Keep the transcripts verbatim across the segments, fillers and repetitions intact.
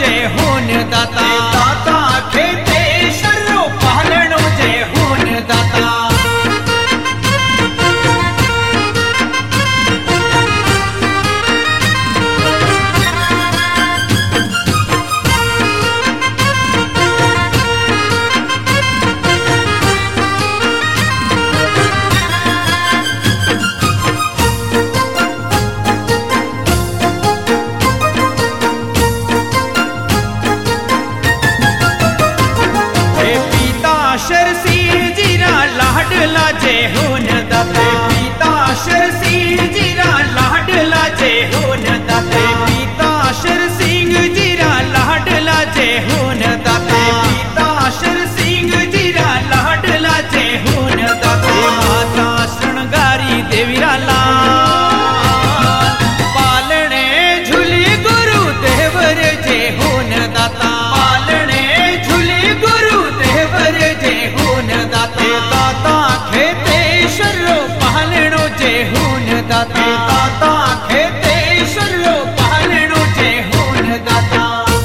जे होन दाता दाता खेते शर्रो पालणो जे होन दाता लाडला जे होन दाते पिता शेर सिंह जीरा लाडला जे होन दाते पिता शेर सिंह जीरा लाडला जे होन दाते पिता शेर सिंह जीरा लाडला जे होन दाते माता श्रृंगारी देवीरा लाल पालने झूली गुरु देवर जे होन दाता पालने झूली गुरु देवर जे होन दाते दाता खेते शर्रो पालणो जे होन दाता दाता खेते शर्रो पालणो जे होन दाता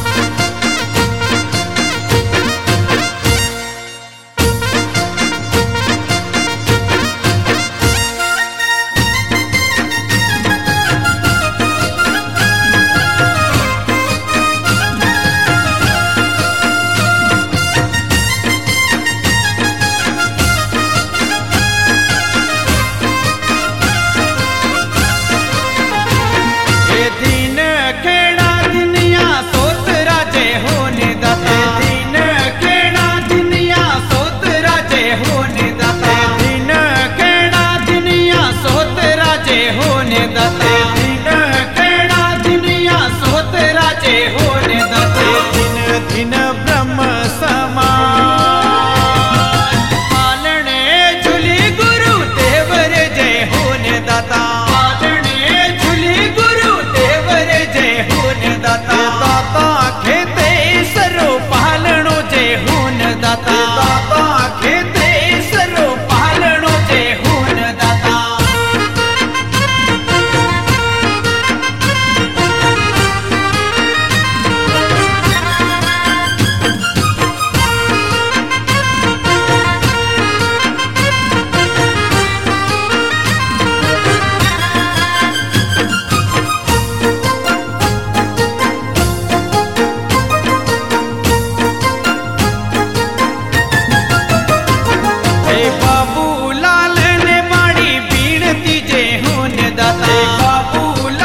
दिन ब्रह्म समान पालने झूली गुरु देवर जय होन दाता पालने झूली गुरु देवर जय होन दाता दाता खेते सरो पालणो जय होन दाता दाता खेते सरो पालणो जय होन दाता बाबू लाल ने माड़ी बीनती जे होन दाता बाबू